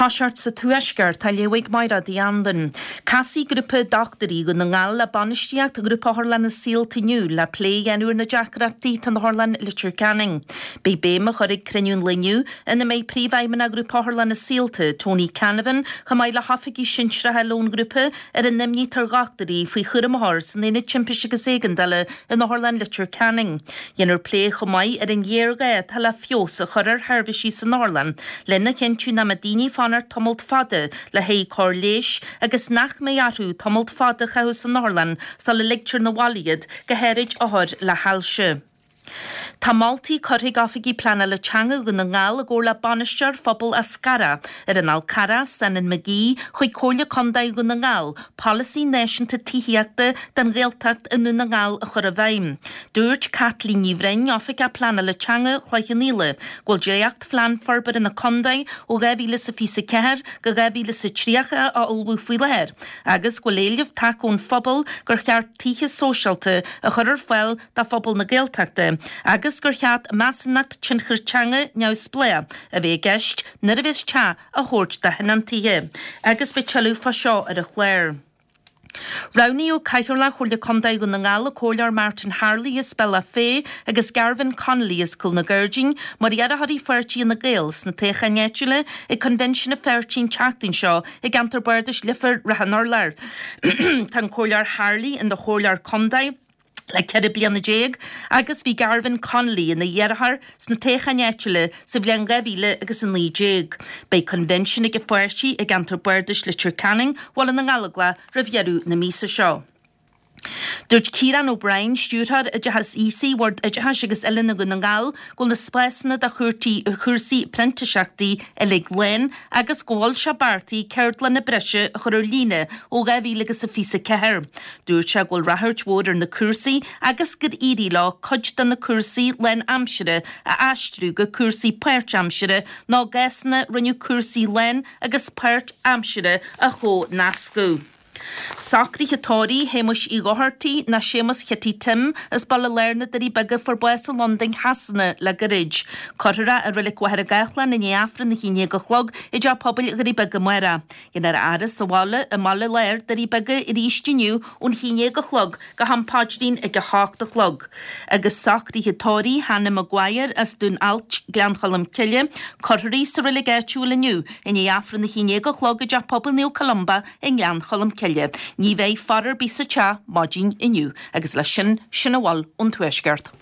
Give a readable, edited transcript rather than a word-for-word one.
Táseart sa tuaisceart tá léigh maira dí andan. Casí grúpa doctorí go na ngáil le banisteacht a grúpa Harlan na síltiniu le plé anúr na Jackratí tan Harlan Literature Canning. Bei béma chorig criniún leniu in na méid príomhaimen a grúpa Harlan na sílte Tony Canavan chamaid le hafigí sinsra helón grúpa ar an nimní tar gachtarí faoi churamahar san éine timpiise go ségandale in na Harlan Literature Canning. Yennar plé chamaid ar an dhéirga tal a fios a chorar harvisí san Harlan lena cintú na madíní fanar tomult fada le hei corléis agus nach mé arú tomult fada chahus an Norlan sa le lecture na waliad geherid ahor le halse. Tá Maltaí corthaigh áfigí plana le teanga go na ngáil a ggóir le banistear phobal a scara ar an Alcara san an Magee chuig cóirle condaigh go na ngáil Policy Náisiúnta tíhiachta den réaltacht inú na ngáil a chur a bhaim. Dúirt Kathleen Yvrein áfig a plana le teanga chláichaníle ghfuil déacht flean forbar in na condaigh ó gabhíle sa físa ceir go gabhíle sa tríacha a olbú faoi leir agus ghfuil éileh takeún phobal gur cheart títhe sóisialta a chur ar foiil dá phobal na géaltachta agus gur cheart measanacht tinchirteanga neamh splea a bheith geist nar a bheith te a thuirt de hinantíhe agus be tealú fa seo ar a chléir. Rowní ó caiithirla chuirle condaigh go na ngáil cóilear Martin Harley is spella fé agus Garvin Connolly is cúl na Gurgin mar iad a harí fertí na Gales na techa netúile i convention a fertín teachtain seo i gantar bardis lifer rahanar leir. Tan cóilear Harley in de chóilear condaigh le cead bliana déag agus bhí Garvin Connolly in na dhearthar sna techa netúile sa bblion gabhíle agus an lí déag. Bei convention ag fuirtí ag antar bardis Literature Canning bhil in na ngalagla rivhearú na mísa seo. Dúirt Kieran O'Brien stúrthar a dehas ísí ward a dehas agus eilena go na ngáil go na spéisna da chuirsaí prentisachtaí lig len agus gáil se bartaí ceirt le na breise a chur líne ó gabhíle agus sa físa ceir. Dúirt se ghfuil rathirt mhór na cuasaí agus go írí lá chuid den na cuasaí len amsire a aistrú go cuasaí páirt amsire ná gasna rinneú cuasaí len agus páirt amsire a chó nascú. Sacrí hetóí héimus í gohartí na sémas chetí Tim is balla leirna darí bega for bues a London hasanna le garid. Corra a rilik wahar a gaithlan in Iafra na híine go chlog i dja pobl garí bega muera. Ienar aras a wala a mala leir darí bega i rístiniu ún híine go chlog go hampájdín ag a hácht a chlog. Agus sacrí hetóí Hannah Maguire as dún alt glanchalam ciile, corraí sa rilik eitiú leniu in Iafra na híine go chlog i dja pobl New Columba in glanchalam ciile. Ní bheith farar bí sa te mádín iniu agus le sin sin a bháil ón tuaisceart.